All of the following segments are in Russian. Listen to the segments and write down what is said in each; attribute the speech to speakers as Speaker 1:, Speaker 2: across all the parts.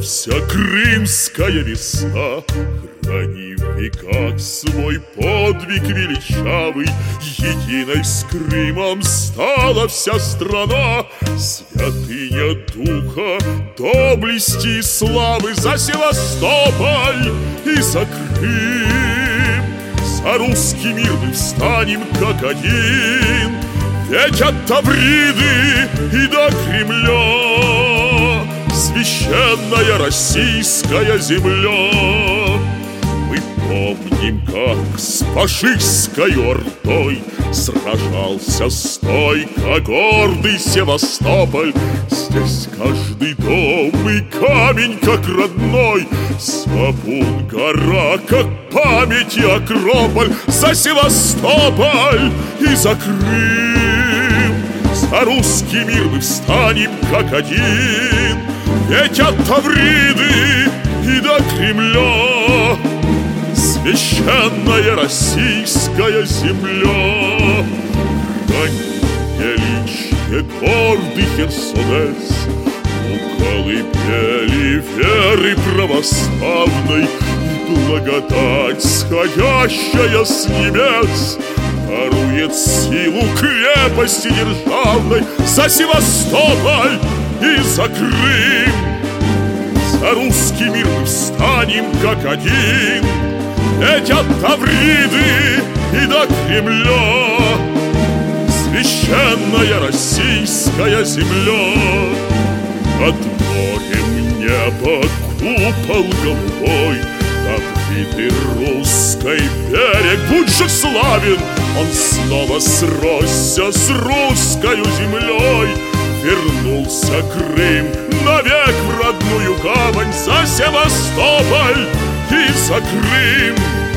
Speaker 1: вся крымская весна, храни в веках свой подвиг величавый. Единой с Крымом стала вся страна, святыня духа, доблести и славы. За Севастополь и за Крым, за русский мир мы встанем как один. Ведь от Тавриды и до Кремля священная российская земля. Мы помним, как с фашистской ордой сражался стойко гордый Севастополь. Здесь каждый дом и камень как родной, Сапун гора, как память и Акрополь. За Севастополь и за Крым, за русский мир мы встанем как один. Ведь от Тавриды и до Кремля священная российская земля. Храни величие гордый Херсонес, у колыбели веры православной, и благодать, сходящая с небес, дарует силу крепости державной. За Севастополь и за Крым, за русский мир мы встанем как один. Ведь от Тавриды и до Кремля священная российская земля. Над морем небо купол голубой, Тавриды русской берег, будь же славен, он снова сросся с русскою землей. Вернулся Крым навек в родную гавань. За Севастополь и за Крым,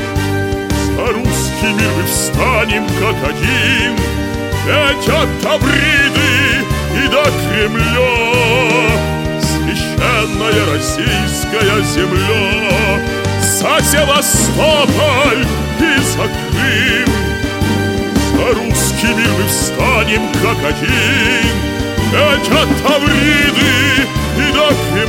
Speaker 1: за русский мир мы встанем как один. Ведь от Тавриды и до Кремля священная российская земля. За Севастополь и за Крым, за русский мир мы встанем как один. Ведь от Тавриды и до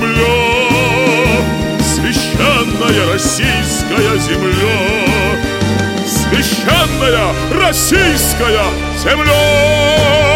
Speaker 1: Кремля священная российская земля, священная российская земля.